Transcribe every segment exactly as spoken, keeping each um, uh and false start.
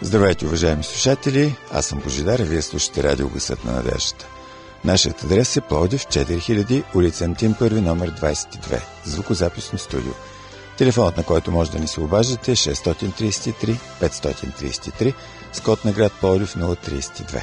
Здравейте, уважаеми слушатели! Аз съм Божидар и вие слушате Радио Гласът на надеждата. Нашият адрес е Пловдив, четири хиляди, улица Антим първи, номер двадесет и две, звукозаписно студио. Телефонът, на който може да ни се обаждате, е шест три три пет три три, с код на град Пловдив нула три две.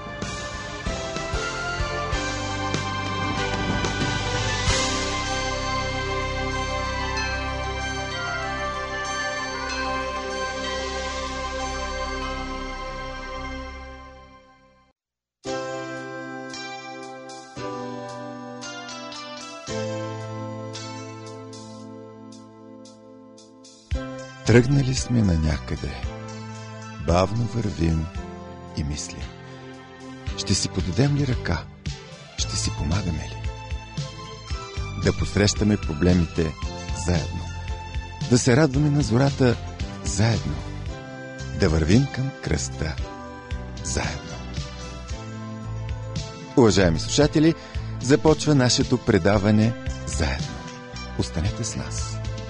Тръгнали сме на някъде, бавно вървим и мислим. Ще си подадем ли ръка? Ще си помагаме ли? Да посрещаме проблемите заедно. Да се радваме на зората заедно. Да вървим към кръста заедно. Уважаеми слушатели, започва нашето предаване заедно. Останете с нас.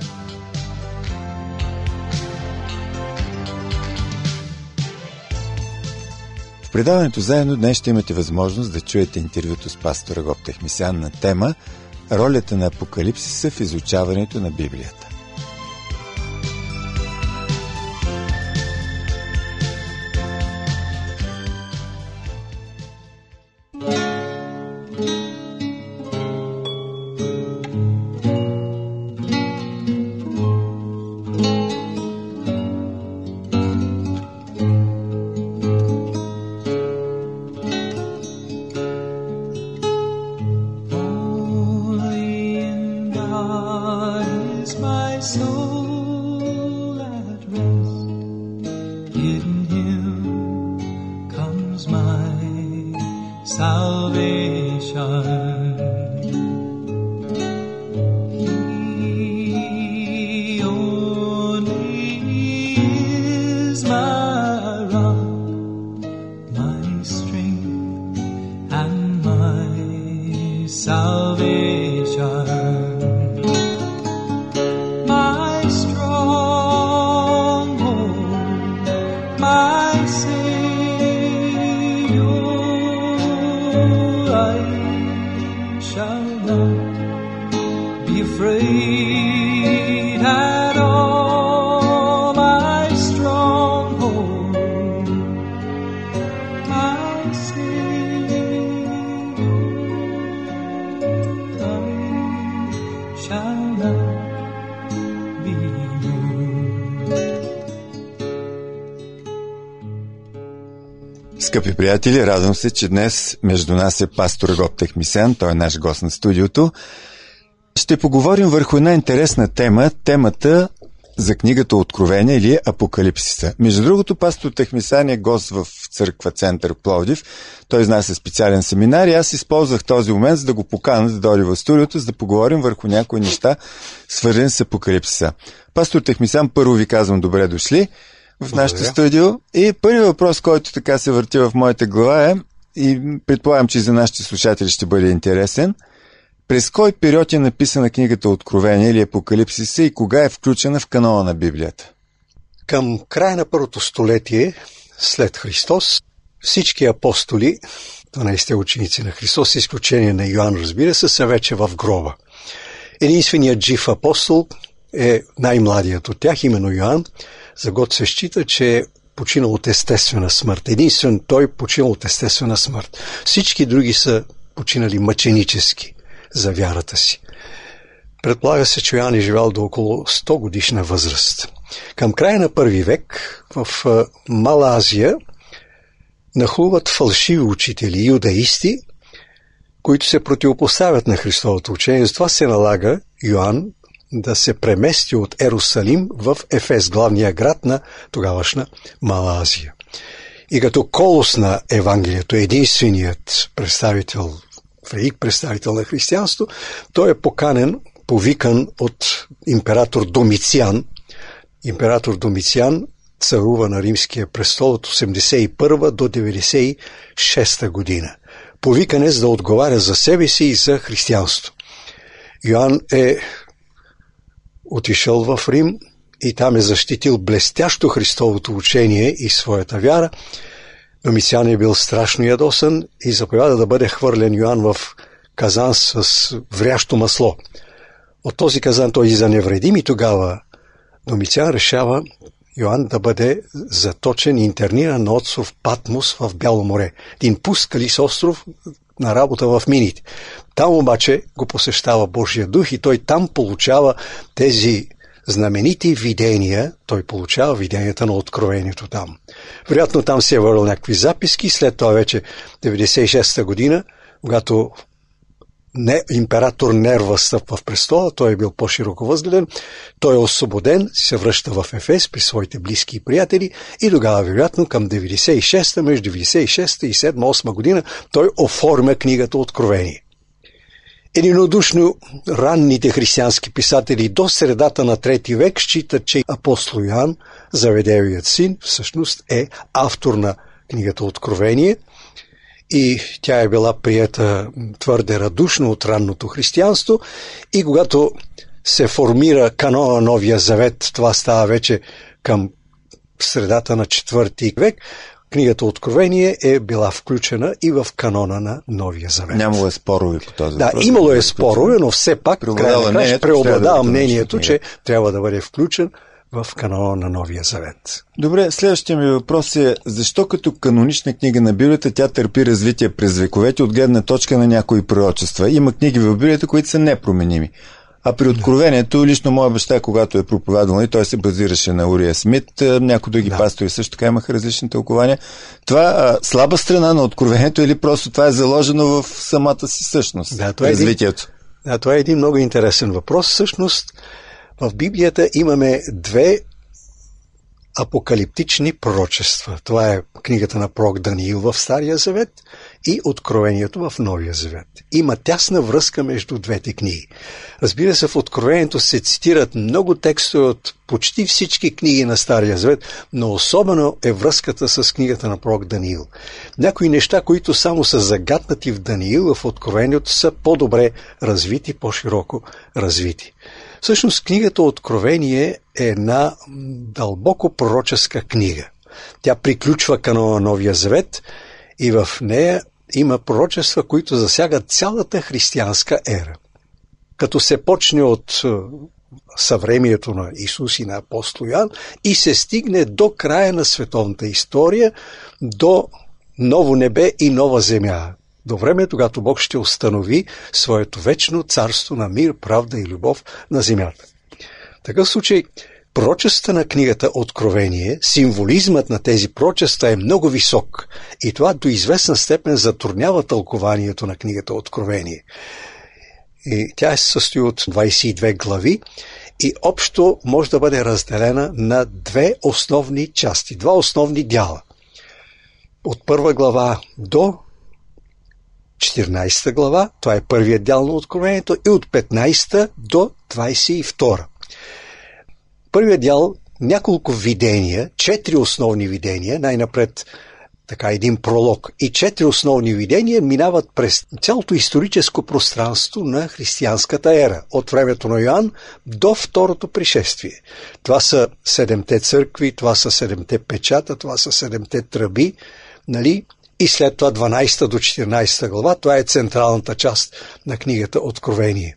В предаването заедно днес ще имате възможност да чуете интервюто с пастор Агоп Техмисян на тема ролята на Апокалипсиса в изучаването на Библията. Скъпи приятели, радвам се, че днес между нас е пастор Агоп Техмисян, той е наш гост на студиото. Ще поговорим върху една интересна тема, темата за книгата Откровение или Апокалипсиса. Между другото, пастор Техмисян е гост в църква Център Пловдив. Той изнася специален семинар и аз използвах този момент, за да го поканя да дойде в студиото, за да поговорим върху някои неща, свързани с Апокалипсиса. Пастор Техмисян, първо ви казвам добре дошли в нашото студио. И първият въпрос, който така се върти в моята глава е, и предполагам, че и за нашите слушатели ще бъде интересен, през кой период е написана книгата Откровение или Апокалипсиса и кога е включена в канона на Библията? Към края на първото столетие след Христос всички апостоли, дванадесетте ученици на Христос, с изключение на Йоан, разбира се, са вече в гроба. Единственият жив апостол е най-младият от тях, именно Йоан. За год се счита, че е починал от естествена смърт. Единствен той починал от естествена смърт. Всички други са починали мъченически за вярата си. Предполага се, че Йоан е живял до около сто годишна възраст. Към края на първи век в Мала Азия нахлуват фалшиви учители, юдаисти, които се противопоставят на Христовото учение. Затова се налага Йоан да се премести от Ерусалим в Ефес, главния град на тогавашна Мала Азия. И като колос на Евангелието, единственият представител, велик представител на християнство, той е поканен, повикан от император Домициан. Император Домициан царува на римския престол от осемдесет и първа до деветдесет и шеста година. Повикан е за да отговаря за себе си и за християнство. Йоан е отишъл в Рим и там е защитил блестящо Христовото учение и своята вяра, Домициан е бил страшно ядосан и заповяда да бъде хвърлен Йоан в казан с врящо масло. От този казан той и заневредим и тогава Домициан решава Йоан да бъде заточен и интерниран на остров Патмос в Бяло море. Един пускалис остров на работа в мините. Там обаче го посещава Божия дух и той там получава тези знаменити видения. Той получава виденията на откровението там. Вероятно там се е върнал някакви записки. След това вече деветдесет и шеста година, когато не, император Нерва стъпва в престола, той е бил по-широко възгледен, той е освободен, се връща в Ефес при своите близки и приятели и тогава, вероятно, към деветдесет и шеста, между деветдесет и шеста и седма-осма година, той оформя книгата Откровение. Единодушно ранните християнски писатели до средата на трети век считат, че апостол Йоан, Заведеевият син, всъщност е автор на книгата Откровение, и тя е била приета твърде радушно от ранното християнство и когато се формира канона на Новия Завет, това става вече към средата на четвърти век, книгата Откровение е била включена и в канона на Новия Завет. Нямало е спорове по този Да, въпрос, имало е спорове, но все пак преобладава мнението, да че трябва да бъде включен в канона на Новия Завет. Добре, следващия ми въпрос е, защо като канонична книга на Библията тя търпи развитие през вековете от гледна точка на някои пророчества? Има книги в Библията, които са непроменими. А при Откровението, лично моя баща, когато е проповядвал, и той се базираше на Урия Смит, някои други да. пастори също така имаха различни тълкования. Това а, слаба страна на Откровението или просто това е заложено в самата си същност? Да, това е развитието. Един, да, това е един много интересен въпрос. Всъщност, в Библията имаме две апокалиптични пророчества. Това е книгата на пророк Даниил в Стария Завет и Откровението в Новия Завет. Има тясна връзка между двете книги. Разбира се, в Откровението се цитират много текстове от почти всички книги на Стария Завет, но особено е връзката с книгата на пророк Даниил. Някои неща, които само са загатнати в Даниил, в Откровението са по-добре развити, по-широко развити. Всъщност книгата Откровение е една дълбоко пророческа книга. Тя приключва канона на Новия Завет и в нея има пророчества, които засягат цялата християнска ера. Като се почне от съвремието на Исус и на апостол Йоан и се стигне до края на световната история, до ново небе и нова земя. До време, когато Бог ще установи своето вечно царство на мир, правда и любов на земята. В такъв случай, пророчествата на книгата Откровение, символизмът на тези пророчества е много висок и това до известна степен затруднява тълкованието на книгата Откровение. И тя се състои от двадесет и две глави и общо може да бъде разделена на две основни части, два основни дяла. От първа глава до четиринадесета глава, това е първият дял на Откровението, и от петнадесета до двадесет и втора. Първият дял, няколко видения, четири основни видения, най-напред така един пролог и четири основни видения минават през цялото историческо пространство на християнската ера, от времето на Йоан до второто пришествие. Това са седемте църкви, това са седемте печата, това са седемте тръби, нали? И след това дванадесета до четиринадесета глава, това е централната част на книгата Откровение.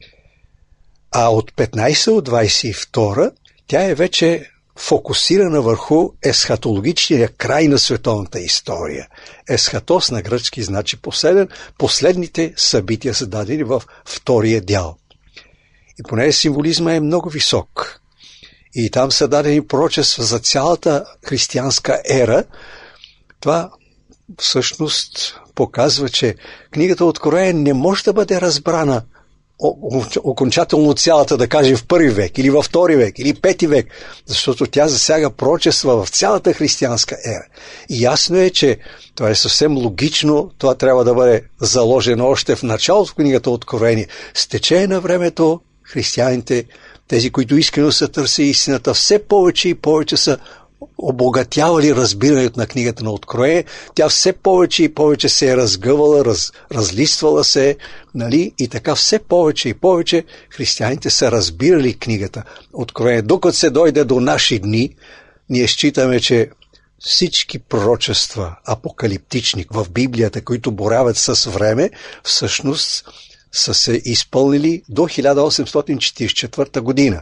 А от петнадесета до двадесет и втора тя е вече фокусирана върху есхатологичния край на световната история. Есхатос на гръцки значи последен, последните събития са дадени в втория дял. И понеже символизма е много висок и там са дадени пророчества за цялата християнска ера, това всъщност показва, че книгата Откровение не може да бъде разбрана окончателно цялата, да кажем, в първи век, или във втори век, или пети век, защото тя засяга пророчества в цялата християнска ера. И ясно е, че това е съвсем логично, това трябва да бъде заложено още в началото в книгата Откровение. С течение на времето християните, тези, които искрено са търси истината, все повече и повече са обогатявали разбирането на книгата на Откровение. Тя все повече и повече се е разгъвала, раз, разлиствала се, нали? И така все повече и повече християните са разбирали книгата Откровение. Докато се дойде до наши дни, ние считаме, че всички пророчества апокалиптични в Библията, които боравят с време, всъщност са се изпълнили до хиляда осемстотин четиридесет и четвърта година.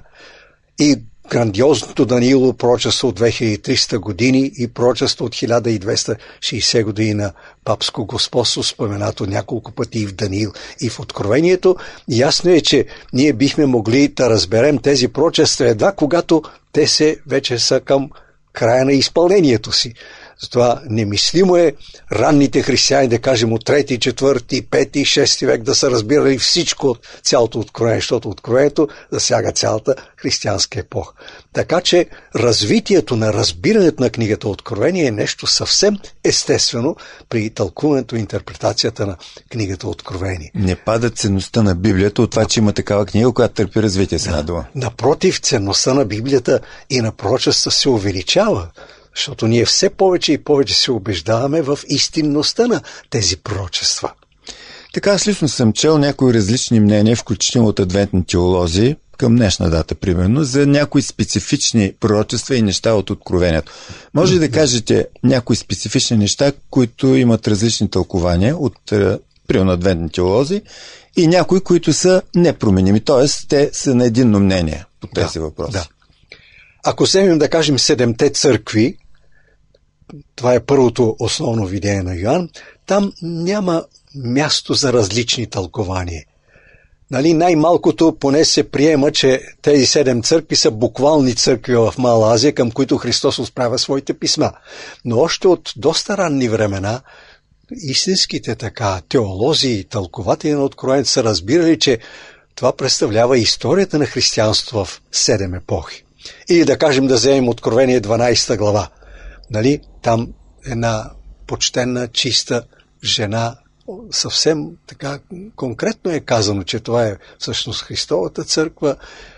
И грандиозното Даниилово пророчество от две хиляди и триста години и пророчество от хиляда и двеста и шейсет години на папско господство, споменато няколко пъти и в Даниил, и в Откровението. Ясно е, че ние бихме могли да разберем тези пророчества едва когато те се вече са към края на изпълнението си. Затова немислимо е ранните християни, да кажем от трети, четвърти, пети и шести век, да са разбирали всичко от цялото Откровение, защото Откровението засяга цялата християнска епоха. Така че развитието на разбирането на книгата Откровение е нещо съвсем естествено при тълкуването и интерпретацията на книгата Откровение. Не пада ценността на Библията от това, че има такава книга, която търпи развитие с една дума. Напротив, ценността на Библията и на пророчества се увеличава. Защото ние все повече и повече се убеждаваме в истинността на тези пророчества. Така, аз лично съм чел някои различни мнения, включително от адвентни теолози, към днешна дата, примерно, за някои специфични пророчества и неща от Откровението. Може ли да кажете някои специфични неща, които имат различни тълкования от, примерно, адвентни теолози и някои, които са непроменими, т.е. те са на единно мнение по тези да, въпроси? Да. Ако вземем да кажем седемте църкви, това е първото основно видение на Йоан, там няма място за различни тълкования. Нали, най-малкото поне се приема, че тези седем църкви са буквални църкви в Мала Азия, към които Христос отправя своите писма. Но още от доста ранни времена истинските така теолози и тълкователи на Откровението са разбирали, че това представлява историята на християнство в седем епохи. Или да кажем да вземем Откровение дванадесета глава. Нали? Там една почтенна, чиста жена, съвсем така конкретно е казано, че това е всъщност Христовата църква.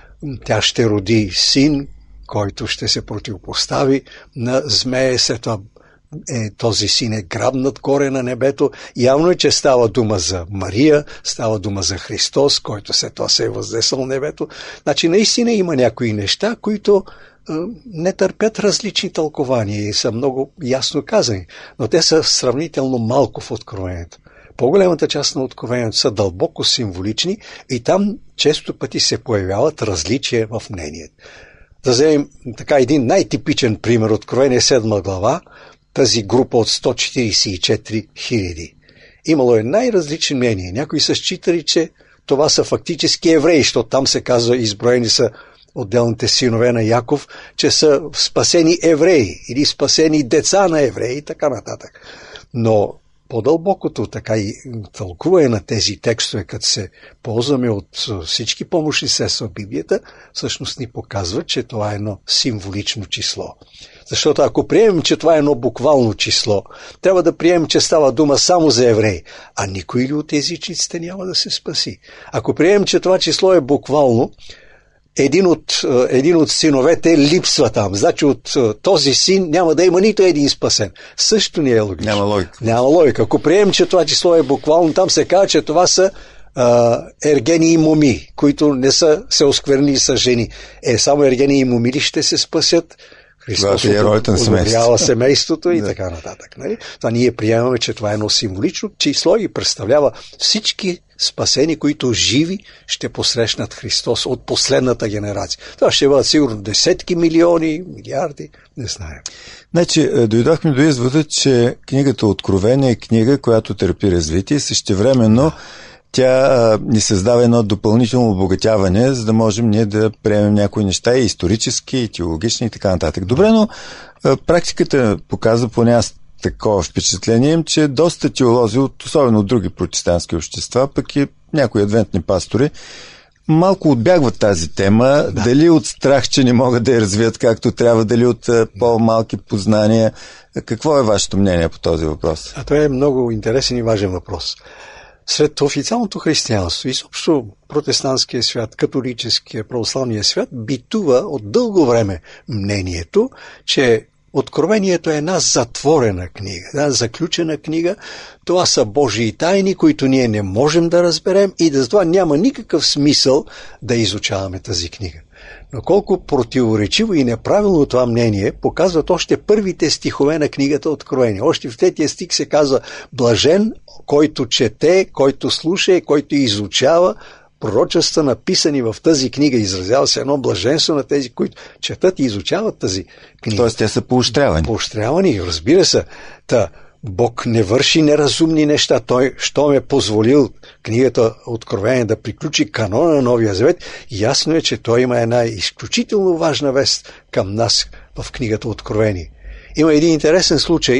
Тя ще роди син, който ще се противопостави на змея, след това е, този син е грабнат горе на небето. Явно е, че става дума за Мария, става дума за Христос, който след това се е възнесъл на небето. Значи наистина има някои неща, които е, не търпят различни тълкования и са много ясно казани, но те са сравнително малко в Откровението. По-голямата част на Откровението са дълбоко символични и там често пъти се появяват различия в мнението. Да вземем така един най-типичен пример, Откровение седма глава, тази група от сто четиридесет и четири хиляди. Имало е най-различни мнения. Някои са считали, че това са фактически евреи, защото там се казва, изброени са отделните синове на Яков, че са спасени евреи или спасени деца на евреи и така нататък. Но по-дълбокото така и тълкуване на тези текстове, като се ползваме от всички помощни средства в Библията, всъщност ни показва, че това е едно символично число. Защото ако приемем, че това е едно буквално число, трябва да приемем, че става дума само за евреи, а никой ли от езичниците няма да се спаси. Ако приемем, че това число е буквално, един от, един от синовете липсва там. Значи от този син няма да има нито един спасен. Също не е логично. Няма логика. Няма логика. Ако приемем, че това число е буквално, там се казва, че това са а, ергени и моми, които не са се оскверни с жени. Е, само ергени и моми ли ще се спасят? Христос одобрява семейството и така нататък. Нали? Това ние приемаме, че това е едно символично число и представлява всички спасени, които живи ще посрещнат Христос от последната генерация. Това ще бъдат сигурно десетки милиони, милиарди, не знаем. Значи, дойдохме до извода, че книгата Откровение е книга, която търпи развитие, същевременно тя а, ни създава едно допълнително обогатяване, за да можем ние да приемем някои неща и исторически, и теологични и така нататък. Добре, но а, практиката показва, поне аз такова впечатление, че доста теолози, от, особено от други протестантски общества, пък и някои адвентни пастори, малко отбягват тази тема, да. Дали от страх, че не могат да я развият както трябва, дали от а, по-малки познания. Какво е вашето мнение по този въпрос? А това е много интересен и важен въпрос. Сред официалното християнство, изобщо протестантския свят, католическия, православния свят, битува от дълго време мнението, че Откровението е една затворена книга, една заключена книга. Това са Божии тайни, които ние не можем да разберем и за това няма никакъв смисъл да изучаваме тази книга. Но колко противоречиво и неправилно това мнение показват още първите стихове на книгата Откровение. Още в третия стих се казва: блажен, който чете, който слуша и който изучава пророчества, написани в тази книга. Изразява се едно блаженство на тези, които четат и изучават тази книга. Тоест те са поощрявани. Поощрявани, разбира се. Та Бог не върши неразумни неща. Той, що ме позволил книгата Откровение да приключи канона на Новия Завет, ясно е, че той има една изключително важна вест към нас в книгата Откровение. Има един интересен случай.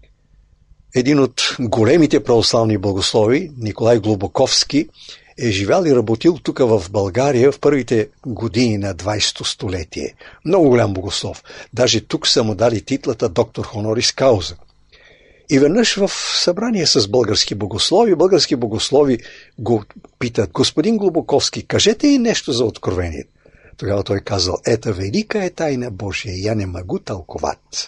Един от големите православни богослови, Николай Глубоковски, е живял и работил тук в България в първите години на двайсето столетие. Много голям богослов. Даже тук са му дали титлата доктор хонорис кауза. И веднъж в събрание с български богослови, български богослови го питат: господин Глубоковски, кажете и нещо за Откровението. Тогава той казал: ета велика е тайна Божия, я не могу тълковат.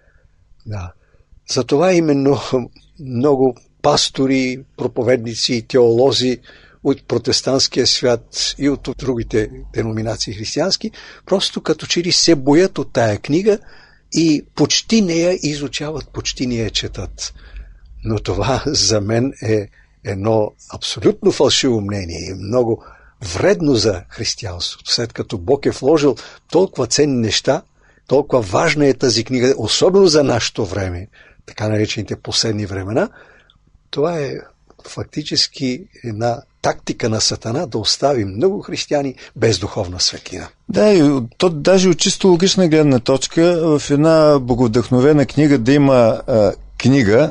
Да. Затова именно много пастори, проповедници и теолози от протестантския свят и от другите деноминации християнски, просто като че ли се боят от тая книга и почти не я изучават, почти не я четат. Но това за мен е едно абсолютно фалшиво мнение и много вредно за християнството. След като Бог е вложил толкова ценни неща, толкова важна е тази книга, особено за нашето време, така наречените последни времена, това е фактически една тактика на Сатана да остави много християни без духовна светлина. Да, и то даже от чисто логична гледна точка в една боговдъхновена книга да има а, книга,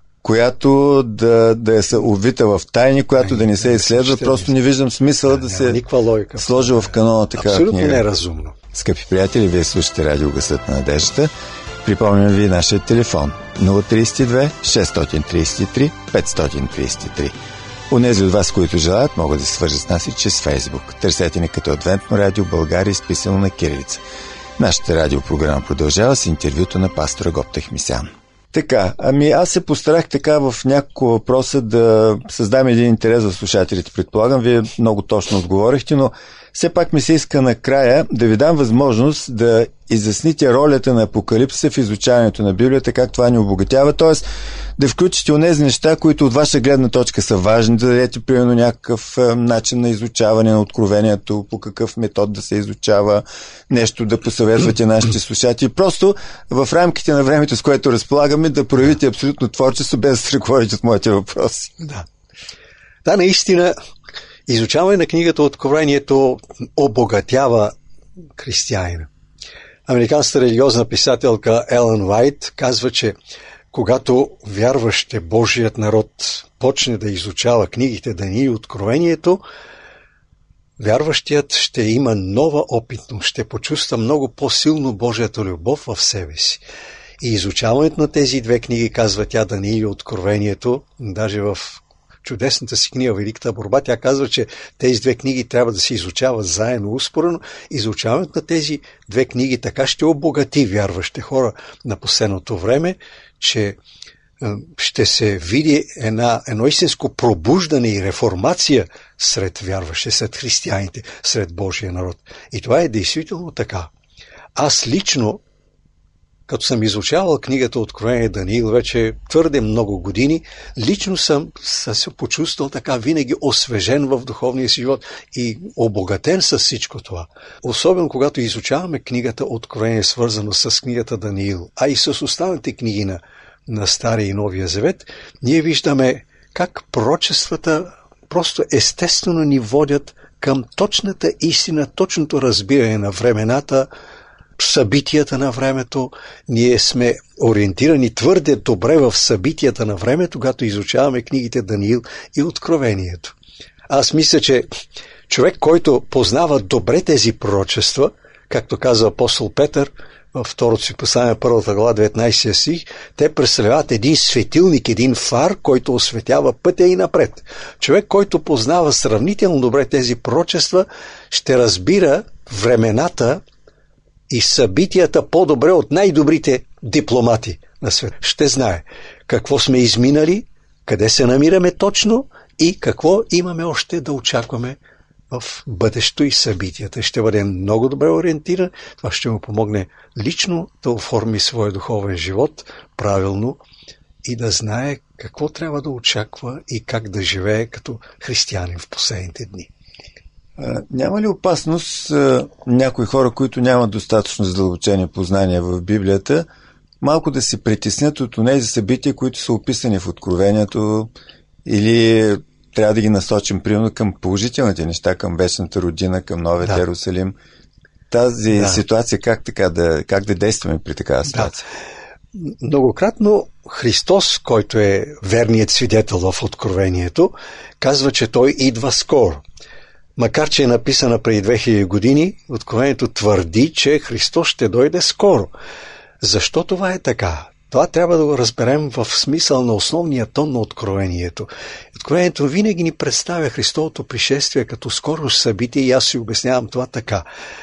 която да, да е обвита в тайни, която Ай, да не се изследва. Да, просто не виждам смисъла да, да се сложи в канона такава Абсолютно книга. Абсолютно неразумно. Скъпи приятели, вие слушате Радио Гласът на надеждата. Припомням ви нашия телефон нула три две шест три три пет три три. Онези от вас, които желаят, могат да се свържат с нас и чрез Фейсбук. Търсете ни като Адвентно радио България, изписано на кирилица. Нашата радиопрограма продължава с интервюто на пастора Гоптех Мисян. Така, ами аз се постарах така в няколко въпроса да създам един интерес за слушателите. Предполагам, вие много точно отговорихте, но все пак ми се иска накрая да ви дам възможност да изясните ролята на Апокалипсиса в изучаването на Библията, как това ни обогатява, т.е. да включите онези неща, които от ваша гледна точка са важни, да дадете примерно някакъв начин на изучаване на Откровението, по какъв метод да се изучава, нещо да посъветвате нашите слушатели. Просто в рамките на времето, с което разполагаме, да проявите абсолютно творчество, без да се ръководите от моите въпроси. Да. Да, наистина, изучаване на книгата Откровението обогатява християнина. Американската религиозна писателка Елън Уайт казва, че когато вярващ Божият народ почне да изучава книгите Даниил и Откровението, вярващият ще има нова опитност, ще почувства много по-силно Божията любов в себе си. И изучаването на тези две книги, казва тя, Даниил и Откровението, даже в чудесната си книга Великата борба, тя казва, че тези две книги трябва да се изучават заедно, успоредно. Изучаването на тези две книги така ще обогати вярващите хора на последното време, че ще се види една, едно истинско пробуждане и реформация сред вярващите, сред християните, сред Божия народ. И това е действително така. Аз лично, като съм изучавал книгата Откровение Даниил вече твърде много години, лично съм, съм се почувствал така винаги освежен в духовния си живот и обогатен с всичко това. Особено когато изучаваме книгата Откровение, свързано с книгата Даниил, а и с останалите книги на, на Стария и Новия Завет, ние виждаме как пророчествата просто естествено ни водят към точната истина, точното разбиране на времената, събитията на времето. Ние сме ориентирани твърде добре в събитията на времето, когато изучаваме книгите Даниил и Откровението. Аз мисля, че човек, който познава добре тези пророчества, както казва апостол Петър във второто си послание, първата глава, деветнайсети стих, те представляват един светилник, един фар, който осветява пътя и напред. Човек, който познава сравнително добре тези пророчества, ще разбира времената и събитията по-добре от най-добрите дипломати на света. Ще знае какво сме изминали, къде се намираме точно и какво имаме още да очакваме в бъдещето и събитията. Ще бъде много добре ориентиран. Това ще му помогне лично да оформи своя духовен живот правилно и да знае какво трябва да очаква и как да живее като християнин в последните дни. А, няма ли опасност а, някои хора, които нямат достатъчно задълбочени познания в Библията, малко да се притеснят от тези събития, които са описани в Откровението, или трябва да ги насочим примерно към положителните неща, към вечната родина, към новия да. Иерусалим? Тази да. ситуация, как така да, как да действаме при такава ситуация? Да. Многократно Христос, който е верният свидетел в Откровението, казва, че Той идва скоро. Макар че е написана преди две хиляди години, Откровението твърди, че Христос ще дойде скоро. Защо това е така? Това трябва да го разберем в смисъл на основния тон на Откровението. Откровението винаги ни представя Христовото пришествие като скоро събитие и аз си обяснявам това така.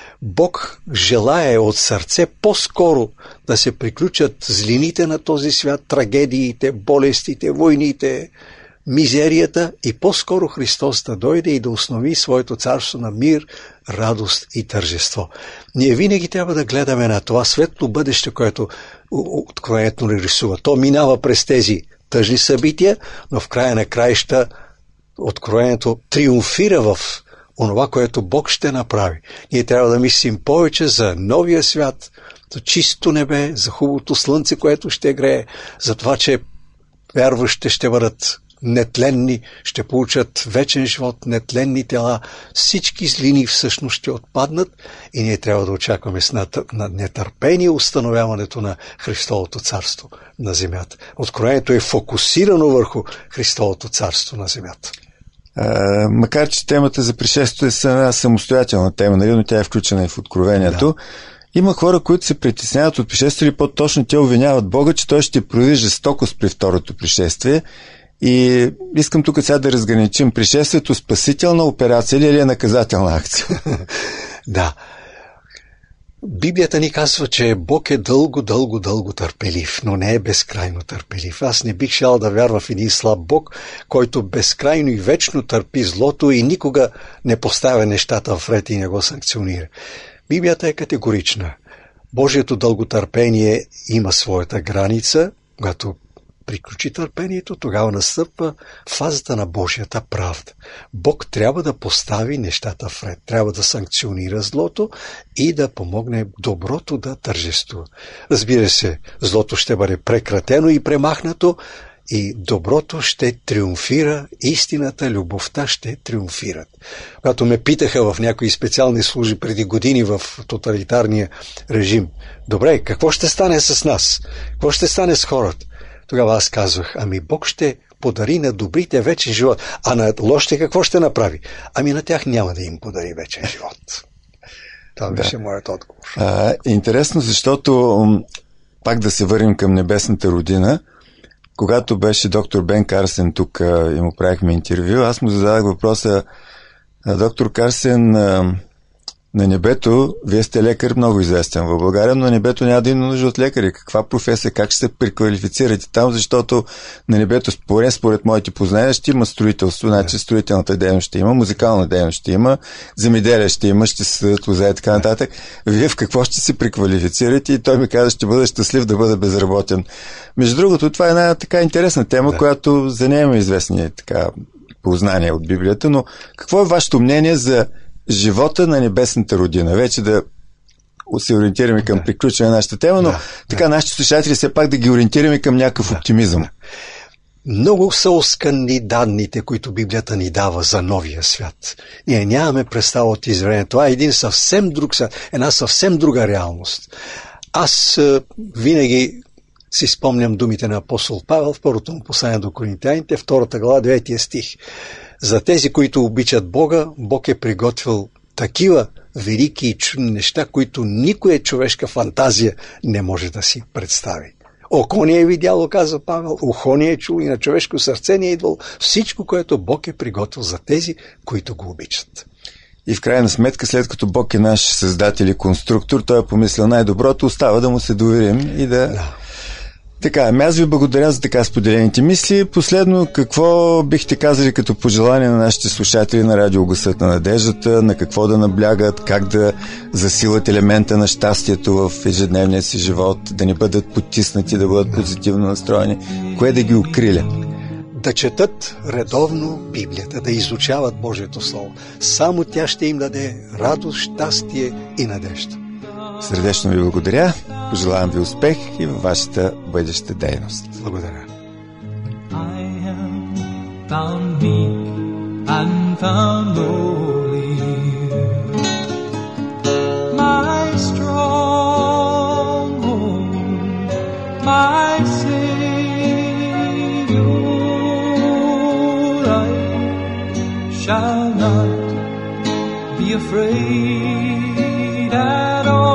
Бог желае от сърце по-скоро да се приключат злините на този свят, трагедиите, болестите, войните, мизерията и по-скоро Христос да дойде и да основи своето царство на мир, радост и тържество. Ние винаги трябва да гледаме на това светло бъдеще, което Откровението ни рисува. То минава през тези тъжни събития, но в края на краища Откровението триумфира в онова, което Бог ще направи. Ние трябва да мислим повече за новия свят, за чисто небе, за хубавото слънце, което ще грее, за това, че вярващите ще бъдат нетленни, ще получат вечен живот, нетленни тела, всички злини всъщност ще отпаднат и ние трябва да очакваме с нетърпение установяването на Христовото царство на земята. Откровението е фокусирано върху Христовото царство на земята. А, макар че темата за пришествието е една самостоятелна тема, нали, но тя е включена и в Откровението. Да. Има хора, които се притесняват от пришествие, или по-точно те обвиняват Бога, че Той ще прояви жестокост при второто пришествие. И искам тук сега да разграничим пришествието спасителна операция или е наказателна акция. Да. Библията ни казва, че Бог е дълго, дълго, дълго търпелив, но не е безкрайно търпелив. Аз не бих шел да вярвам в един слаб Бог, който безкрайно и вечно търпи злото и никога не поставя нещата в ред и не го санкционира. Библията е категорична. Божието дълготърпение има своята граница, когато приключи търпението, тогава настъпва фазата на Божията правда. Бог трябва да постави нещата в ред, трябва да санкционира злото и да помогне доброто да тържествува. Разбира се, злото ще бъде прекратено и премахнато и доброто ще триумфира, истината, любовта ще триумфират. Когато ме питаха в някои специални служби преди години в тоталитарния режим, добре, какво ще стане с нас? Какво ще стане с хората? Тогава аз казвах, ами Бог ще подари на добрите вечен живот, а на лошите какво ще направи? Ами на тях няма да им подари вечен живот. Това беше да. моят отговор. А, интересно, защото пак да се върнем към небесната родина, когато беше доктор Бен Карсен тук и му правихме интервю, аз му зададах въпроса, доктор Карсен, на небето, вие сте лекар много известен в България, но на небето няма да има нужда от лекари. Каква професия, как ще се преквалифицирате там, защото на небето, според, според моите познания, ще има строителство, значи строителната дейност ще има, музикална дейност ще има, земеделие ще има, ще се съдат лоза и така нататък. Вие в какво ще се преквалифицирате? И той ми каза, ще бъда щастлив да бъда безработен. Между другото, това е една така интересна тема, да. която за нея има известни така познания от Библията, но какво е вашето мнение за живота на небесната родина? Вече да се ориентираме към да. приключване на нашата тема, но да, така да. нашите слушатели все пак да ги ориентираме към някакъв да, оптимизъм. Да. Много са оскънни данните, които Библията ни дава за новия свят. Ние нямаме представа от изявлението. Това е един съвсем друг свят, една съвсем друга реалност. Аз е, винаги си спомням думите на апостол Павел в първото му послание до Коринтяните, втората глава, деветия стих. За тези, които обичат Бога, Бог е приготвил такива велики и чудни неща, които никоя човешка фантазия не може да си представи. Око не е видяло, казва Павел, ухо не е чул и на човешко сърце не е идвало всичко, което Бог е приготвил за тези, които го обичат. И в крайна сметка, след като Бог е наш създател и конструктор, той е помислил най-доброто, остава да му се доверим и да... да. Така, ами аз ви благодаря за така споделените мисли. Последно, какво бихте казали като пожелание на нашите слушатели на Радио Гласът на надеждата, на какво да наблягат, как да засилат елемента на щастието в ежедневния си живот, да не бъдат потиснати, да бъдат позитивно настроени, кое да ги укриля? Да четат редовно Библията, да изучават Божието Слово. Само тя ще им даде радост, щастие и надежда. Сърдечно ви благодаря. Пожелавам ви успех и във вашата бъдеща дейност. Благодаря. I am found meek and found lowly. My stronghold, my Savior, I shall not be afraid at all.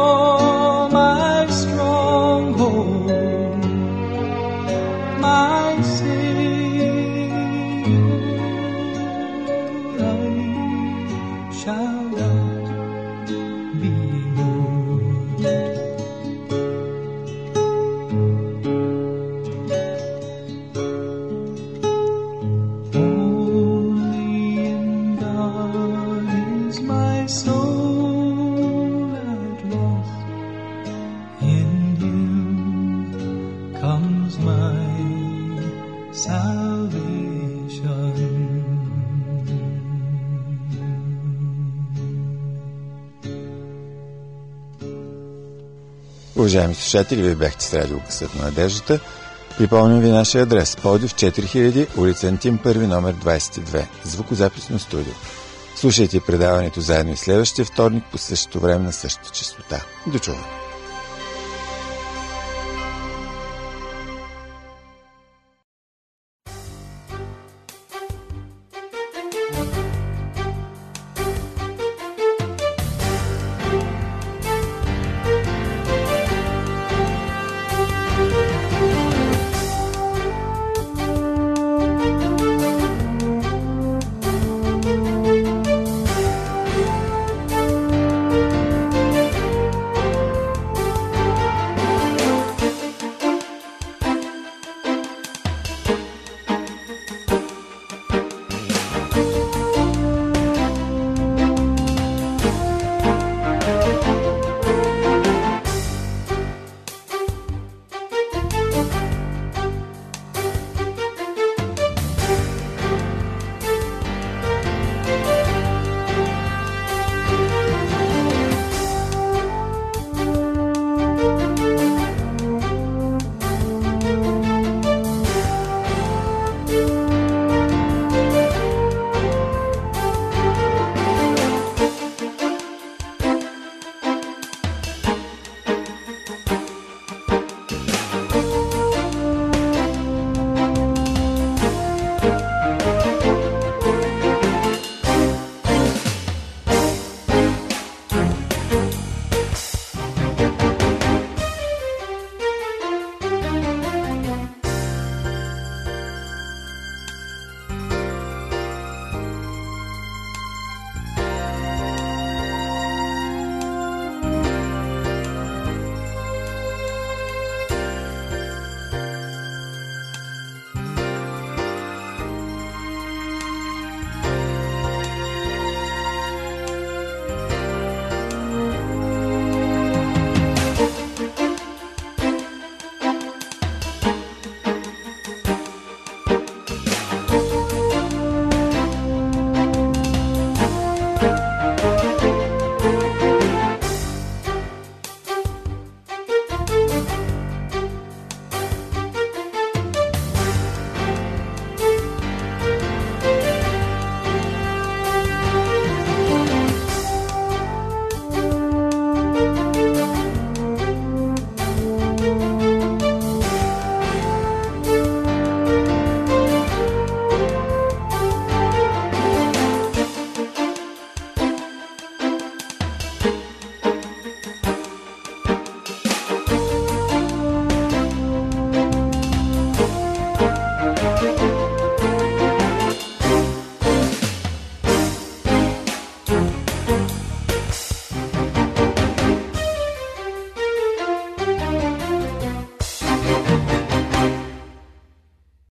Уважаеми слушатели, вие бяхте с Радио Гласът на надеждата. Припомням ви нашия адрес: Пловдив четири хиляди, улица Антим първи, номер двадесет и две, звукозаписно студио. Слушайте предаването заедно и следващия вторник по същото време на същата честота. До чуване!